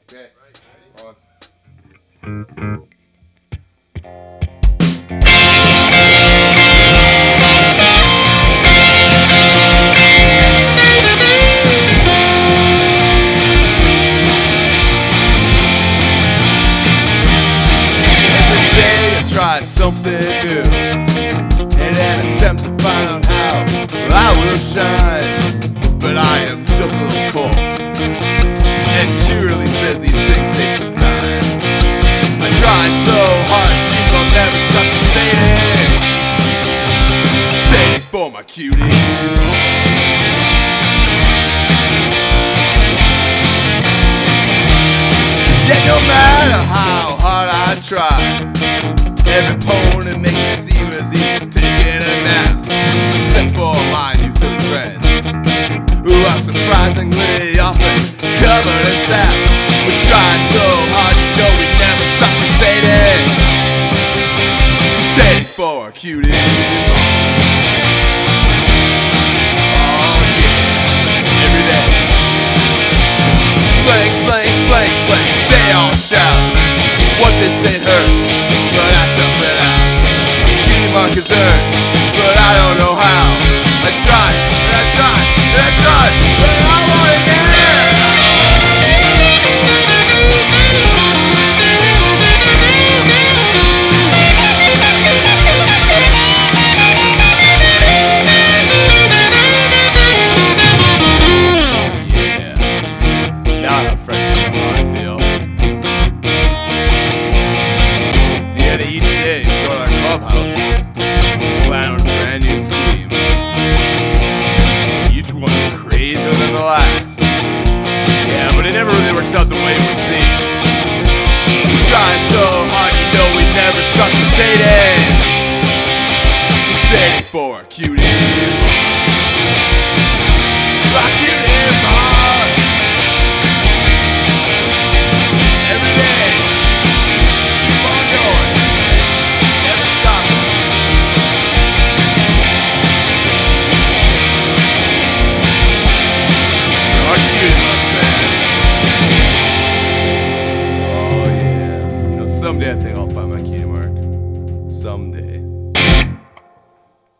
Okay. On. Every day I try something new in an attempt to find out how I will shine. But I am just a little corpse, and she really says these things take some time. I try so hard, seems I'll never stop to say it. Say it for my cutie. Yet no matter how hard I try, every opponent makes it seem as he's taking a nap. Except for my new Philly friends, who are surprisingly often covered in sap. We're trying so hard, you know we never stop crusading. Crusading for our cutie. Oh yeah, every day. Flank, flank, flank, flank, they all shout. What they say hurts, but I tough it out. Cutie mark is earned, but I don't know how. I tried, and I tried, and I tried, but I want it now. Yeah, now I have friends who know how I feel. The end of each day, we go to our clubhouse, plan out a brand new scheme. Each one's crazier than the last. Yeah, but it never really works out the way it would seem. We're trying so hard, you know we never stop crusading. Crusading for our cutie.